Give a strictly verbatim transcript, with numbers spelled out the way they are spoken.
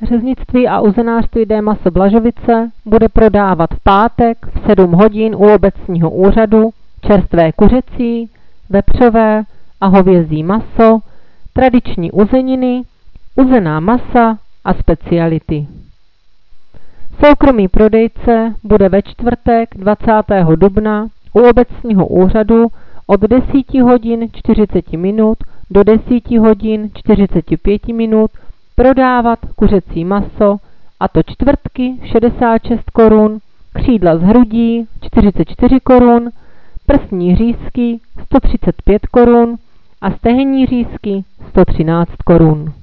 Řeznictví a uzenářství D. Maso Blažovice bude prodávat v pátek v sedm hodin u obecního úřadu čerstvé kuřecí, vepřové a hovězí maso, tradiční uzeniny, uzená masa a speciality. Soukromý prodejce bude ve čtvrtek dvacátého dubna u obecního úřadu od deset hodin čtyřicet minut do deset hodin čtyřicet pět minut prodávat kuřecí maso, a to čtvrtky šedesát šest korun, křídla z hrudí čtyřicet čtyři korun, prsní řízky sto třicet pět korun a stehenní řízky sto třináct korun.